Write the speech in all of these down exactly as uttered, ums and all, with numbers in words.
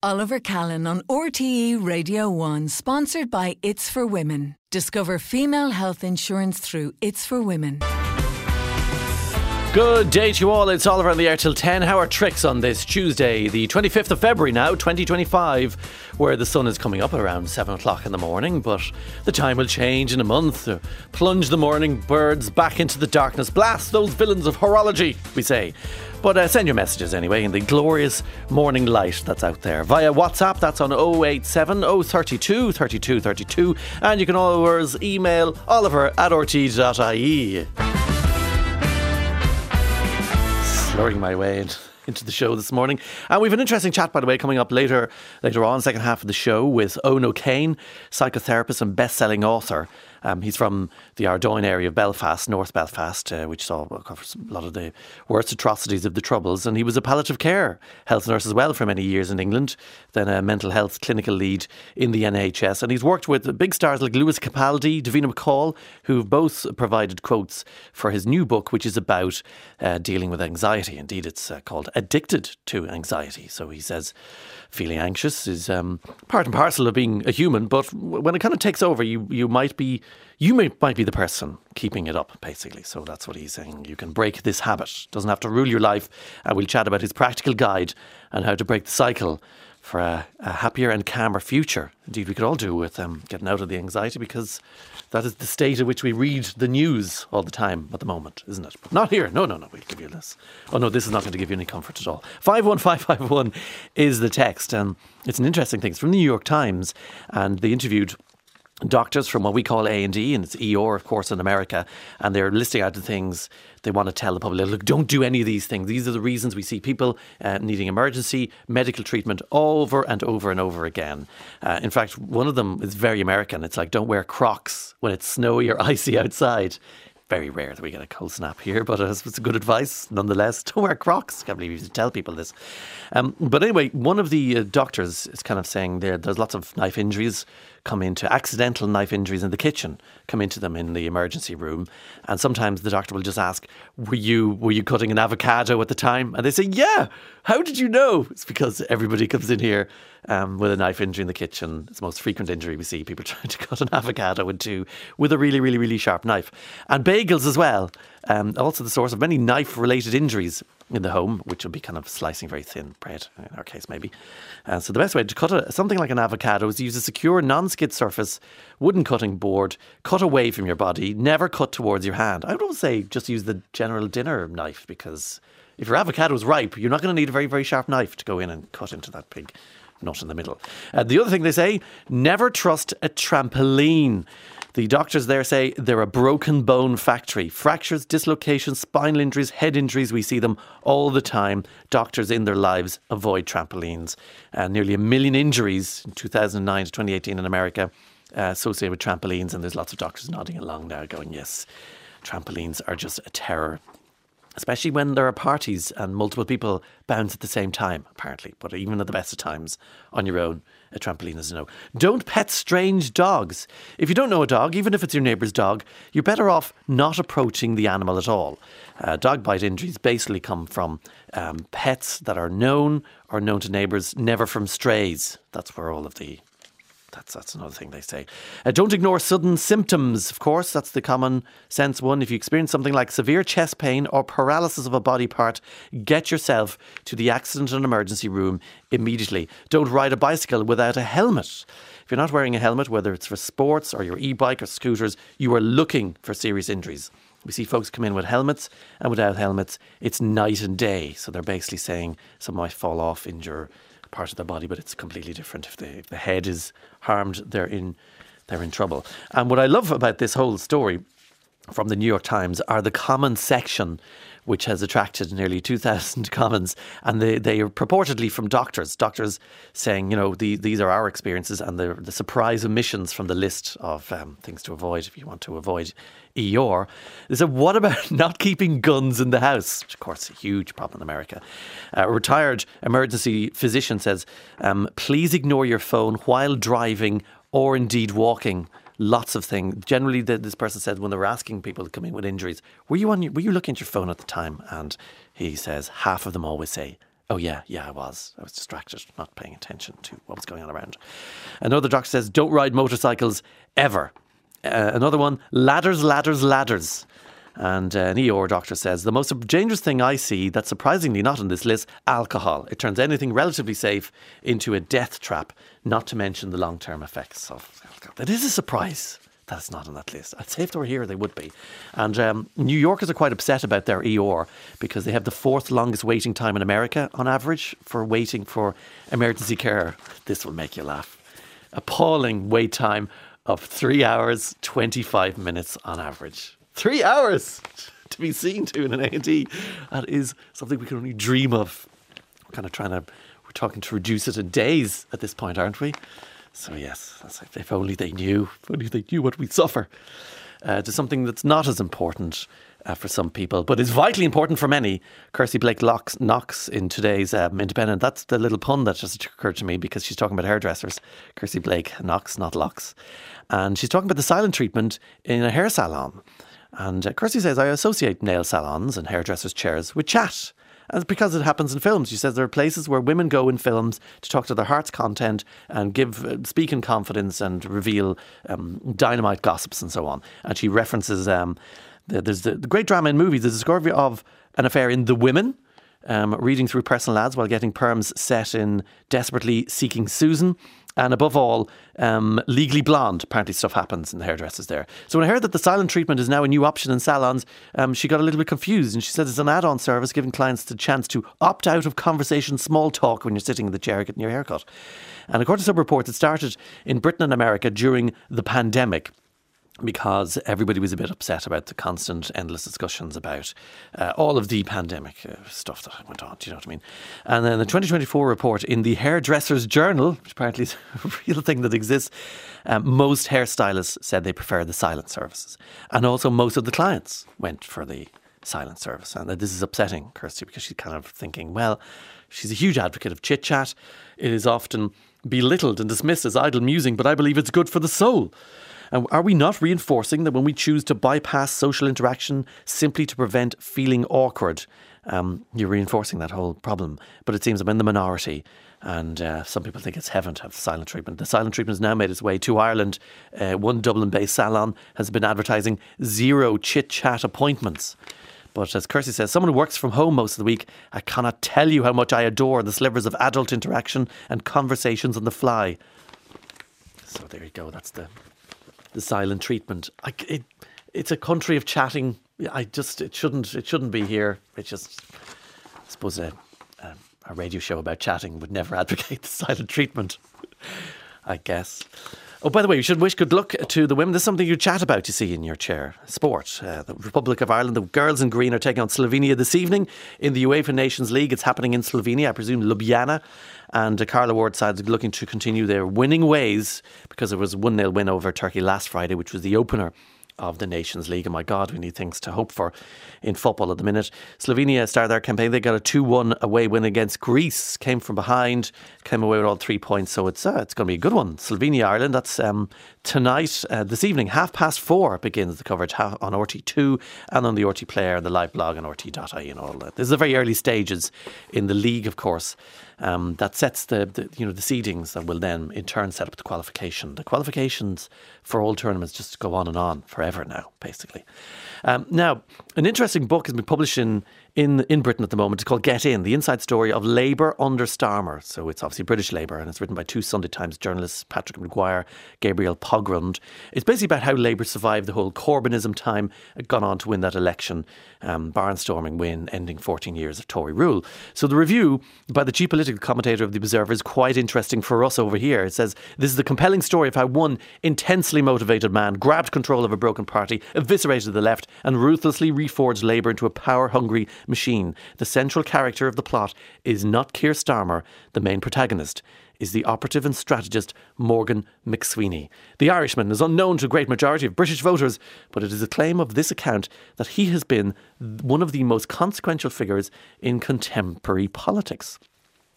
Oliver Callan on R T E Radio one, sponsored by It's for Women. Discover female health insurance through It's for Women. Good day to you all. It's Oliver on the air till ten. How are tricks on this Tuesday, the twenty-fifth of February now, twenty twenty-five, where the sun is coming up at around seven o'clock in the morning, but the time will change in a month. Plunge the morning birds back into the darkness. Blast those villains of horology, we say. But uh, send your messages anyway in the glorious morning light that's out there. Via WhatsApp, that's on oh eight seven, oh three two, three two three two. And you can always email oliver at r t dot i e. Slurring my way in, into the show this morning. And we've an interesting chat, by the way, coming up later later on, second half of the show, with Eoin O'Kane, psychotherapist and best-selling author. Um, he's from the Ardoyne area of Belfast, North Belfast, uh, which saw well, covers a lot of the worst atrocities of the Troubles. And he was a palliative care health nurse as well for many years in England, then a mental health clinical lead in the N H S. And he's worked with big stars like Lewis Capaldi, Davina McCall, who've both provided quotes for his new book, which is about uh, dealing with anxiety. Indeed, it's uh, called Addicted to Anxiety. So he says feeling anxious is um, part and parcel of being a human, but when it kind of takes over, you you might be you may, might be the person keeping it up, basically. So that's what he's saying. You can break this habit. Doesn't have to rule your life. And we'll chat about his practical guide on how to break the cycle for a, a happier and calmer future. Indeed, we could all do with um, getting out of the anxiety, because that is the state in which we read the news all the time at the moment, isn't it? But not here. No, no, no. We'll give you this. Oh, no, this is not going to give you any comfort at all. five one five five one is the text. And it's an interesting thing. It's from the New York Times. And they interviewed doctors from what we call A and E, and it's E R, of course, in America, and they're listing out the things they want to tell the public. Look, don't do any of these things. These are the reasons we see people uh, needing emergency medical treatment over and over and over again. Uh, in fact, one of them is very American. It's like, don't wear Crocs when it's snowy or icy outside. Very rare that we get a cold snap here, but it's good advice nonetheless. Don't wear Crocs. Can't believe you should tell people this. Um, but anyway, one of the uh, doctors is kind of saying there, there's lots of knife injuries come into, accidental knife injuries in the kitchen, come into them in the emergency room. And sometimes the doctor will just ask, were you were you cutting an avocado at the time? And they say, yeah. How did you know? It's because everybody comes in here um, with a knife injury in the kitchen. It's the most frequent injury we see, people trying to cut an avocado in two with a really, really, really sharp knife. And bagels as well. Um, also the source of many knife-related injuries in the home, which will be kind of slicing very thin bread, in our case maybe. Uh, so the best way to cut a, something like an avocado is to use a secure non-skid surface, wooden cutting board, cut away from your body, never cut towards your hand. I would say just use the general dinner knife, because if your avocado is ripe, you're not going to need a very, very sharp knife to go in and cut into that big nut in the middle. Uh, the other thing they say, never trust a trampoline. The doctors there say they're a broken bone factory. Fractures, dislocations, spinal injuries, head injuries, we see them all the time. Doctors in their lives avoid trampolines. Uh, nearly a million injuries in two thousand nine to twenty eighteen in America uh, associated with trampolines, and there's lots of doctors nodding along now going, yes, trampolines are just a terror. Especially when there are parties and multiple people bounce at the same time, apparently. But even at the best of times, on your own, a trampoline is a no. Don't pet strange dogs. If you don't know a dog, even if it's your neighbour's dog, you're better off not approaching the animal at all. Uh, dog bite injuries basically come from um, pets that are known or known to neighbours, never from strays. That's where all of the... That's that's another thing they say. Uh, don't ignore sudden symptoms, of course. That's the common sense one. If you experience something like severe chest pain or paralysis of a body part, get yourself to the accident and emergency room immediately. Don't ride a bicycle without a helmet. If you're not wearing a helmet, whether it's for sports or your e-bike or scooters, you are looking for serious injuries. We see folks come in with helmets, and without helmets, it's night and day. So they're basically saying some might fall off, injure part of their body, but it's completely different. If the, if the head is harmed, they're in they're in trouble. And what I love about this whole story from the New York Times are the comments section, which has attracted nearly two thousand comments, and they, they are purportedly from doctors. Doctors saying, you know, the, these are our experiences, and the, the surprise omissions from the list of um, things to avoid if you want to avoid E R. They said, what about not keeping guns in the house? Which, of course, is a huge problem in America. Uh, a retired emergency physician says, um, please ignore your phone while driving or indeed walking. Lots of things. Generally, the, this person said when they were asking people to come in with injuries, were you on? Your, were you looking at your phone at the time? And he says half of them always say Oh, yeah, yeah, I was. I was distracted, not paying attention to what was going on around. Another doctor says, don't ride motorcycles ever. Uh, another one, ladders, ladders, ladders. And uh, an E R doctor says, the most dangerous thing I see that's surprisingly not on this list, alcohol. It turns anything relatively safe into a death trap, not to mention the long-term effects of alcohol. That is a surprise that it's not on that list. I'd say if they were here, they would be. And um, New Yorkers are quite upset about their E R because they have the fourth longest waiting time in America on average for waiting for emergency care. This will make you laugh. Appalling wait time of three hours, twenty-five minutes on average. Three hours to be seen to in an A and E. That is something we can only dream of. We're kind of trying to, we're talking to reduce it in days at this point, aren't we? So yes, that's like, if only they knew, if only they knew what we suffer. Uh, to something that's not as important uh, for some people, but is vitally important for many. Kirsty Blake Locks, Knox in today's um, Independent. That's the little pun that just occurred to me because she's talking about hairdressers. Kirsty Blake Knox, not Locks. And she's talking about the silent treatment in a hair salon. And uh, Kirsty says, I associate nail salons and hairdressers' chairs with chat. And it's because it happens in films. She says there are places where women go in films to talk to their heart's content and give, uh, speak in confidence and reveal um, dynamite gossips and so on. And she references, um, the, there's the, the great drama in movies, the discovery of an affair in The Women, um, reading through personal ads while getting perms set in Desperately Seeking Susan. And above all, um, Legally Blonde. Apparently stuff happens in the hairdressers there. So when I heard that the silent treatment is now a new option in salons, um, she got a little bit confused. And she said it's an add-on service giving clients the chance to opt out of conversation small talk when you're sitting in the chair getting your haircut. And according to some reports, it started in Britain and America during the pandemic, because everybody was a bit upset about the constant, endless discussions about uh, all of the pandemic uh, stuff that went on. Do you know what I mean? And then the twenty twenty-four report in the Hairdressers Journal, which apparently is a real thing that exists, um, most hairstylists said they prefer the silent services. And also most of the clients went for the silent service. And this is upsetting Kirsty because she's kind of thinking, well, she's a huge advocate of chit-chat. It is often belittled and dismissed as idle musing, but I believe it's good for the soul. And are we not reinforcing that when we choose to bypass social interaction simply to prevent feeling awkward, um, you're reinforcing that whole problem? But it seems I'm in the minority, and uh, some people think it's heaven to have silent treatment. The silent treatment has now made its way to Ireland. Uh, one Dublin-based salon has been advertising zero chit-chat appointments. But as Kirsty says, someone who works from home most of the week, I cannot tell you how much I adore the slivers of adult interaction and conversations on the fly. So there you go, that's the... the silent treatment. I, it, it's a country of chatting. I just it shouldn't it shouldn't be here. It just I suppose a, a, a radio show about chatting would never advocate the silent treatment, I guess. Oh, by the way, you should wish good luck to the women. There's something you chat about, you see, in your chair. Sport. Uh, the Republic of Ireland, the girls in green are taking on Slovenia this evening in the UEFA Nations League. It's happening in Slovenia, I presume Ljubljana. And uh, Carla Ward's side is looking to continue their winning ways because there was a one nil win over Turkey last Friday, which was the opener of the Nations League. And my God, we need things to hope for in football at the minute. Slovenia started their campaign. They got a two one away win against Greece. Came from behind, came away with all three points. So it's uh, it's going to be a good one. Slovenia, Ireland. That's um, tonight, uh, this evening, half past four begins the coverage on R T two and on the R T Player, the live blog on R T dot I E and all that. This is the very early stages in the league, of course. Um, that sets the, the you know the seedings that will then in turn set up the qualification. The qualifications for all tournaments just go on and on forever now, basically. Um, now, an interesting book has been published in, in in Britain at the moment. It's called Get In, the inside story of Labour under Starmer. So it's obviously British Labour, and it's written by two Sunday Times journalists, Patrick Maguire, Gabriel Pogrund. It's basically about how Labour survived the whole Corbynism time, gone on to win that election, um, barnstorming win, ending fourteen years of Tory rule. So the review by the chief political commentator of The Observer is quite interesting for us over here. It says, this is the compelling story of how one intensely motivated man grabbed control of a broken party, eviscerated the left and ruthlessly reforged Labour into a power-hungry machine. The central character of the plot is not Keir Starmer, the main protagonist is the operative and strategist Morgan McSweeney. The Irishman is unknown to a great majority of British voters, but it is a claim of this account that he has been one of the most consequential figures in contemporary politics.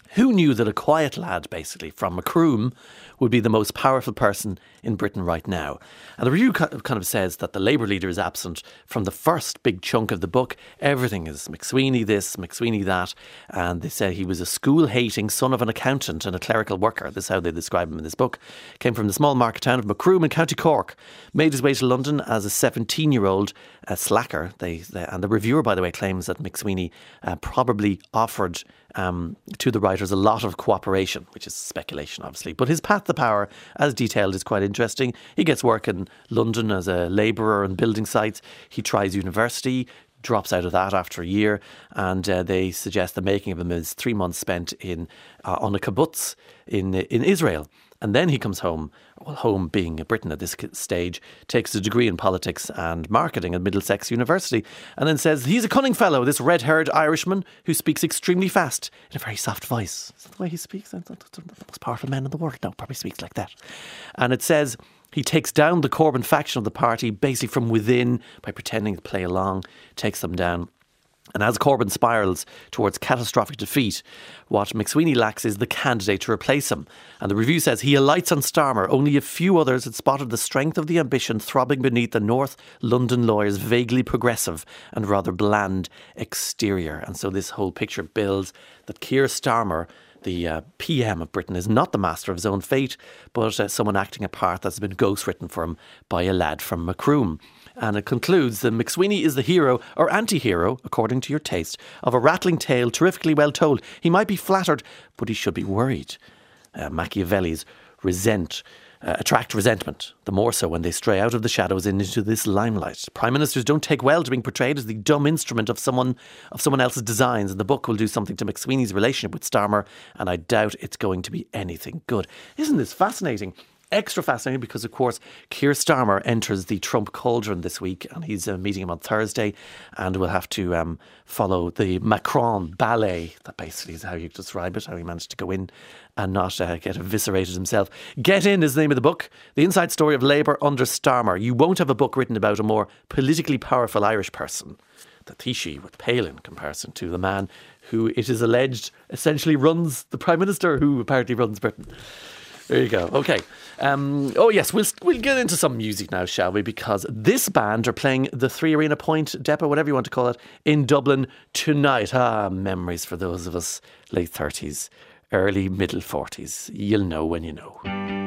Who knew that a quiet lad, basically, from Macroom would be the most powerful person in Britain right now? And the review kind of says that the Labour leader is absent from the first big chunk of the book. Everything is McSweeney this, McSweeney that. And they say he was a school-hating son of an accountant and a clerical worker. This is how they describe him in this book. Came from the small market town of Macroom in County Cork. Made his way to London as a seventeen-year-old uh, slacker. They, they, and the reviewer, by the way, claims that McSweeney uh, probably offered Um, to the writers a lot of cooperation, which is speculation obviously, but his path to power as detailed is quite interesting. He gets work in London as a labourer in building sites. He tries university, drops out of that after a year, and uh, they suggest the making of him is three months spent in uh, on a kibbutz in in Israel. And then he comes home, well, home being Britain at this stage, takes a degree in politics and marketing at Middlesex University, and then says he's a cunning fellow, this red-haired Irishman who speaks extremely fast in a very soft voice. Is that the way he speaks? The most powerful man in the world now probably speaks like that. And it says he takes down the Corbyn faction of the party basically from within by pretending to play along, takes them down. And as Corbyn spirals towards catastrophic defeat, what McSweeney lacks is the candidate to replace him. And the review says he alights on Starmer. Only a few others had spotted the strength of the ambition throbbing beneath the North London lawyer's vaguely progressive and rather bland exterior. And so this whole picture builds that Keir Starmer, the uh, P M of Britain, is not the master of his own fate, but uh, someone acting a part that's been ghostwritten for him by a lad from Macroom. And it concludes that McSweeney is the hero or anti-hero, according to your taste, of a rattling tale terrifically well told. He might be flattered, but he should be worried. Uh, Machiavelli's resent, uh, attract resentment, the more so when they stray out of the shadows and into this limelight. Prime ministers don't take well to being portrayed as the dumb instrument of someone of someone else's designs, and the book will do something to McSweeney's relationship with Starmer, and I doubt it's going to be anything good. Isn't this fascinating? Extra fascinating because, of course, Keir Starmer enters the Trump cauldron this week, and he's uh, meeting him on Thursday, and we'll have to um, follow the Macron ballet. That basically is how you describe it, how he managed to go in and not uh, get eviscerated himself. Get In is the name of the book. The inside story of Labour under Starmer. You won't have a book written about a more politically powerful Irish person. The Taoiseach would pale in comparison to the man who, it is alleged, essentially runs the Prime Minister, who apparently runs Britain. There you go. Okay. Um, oh yes, we'll we'll get into some music now, shall we? Because this band are playing the Three Arena Point Depot, whatever you want to call it, in Dublin tonight. Ah, memories for those of us late thirties, early middle forties. You'll know when you know.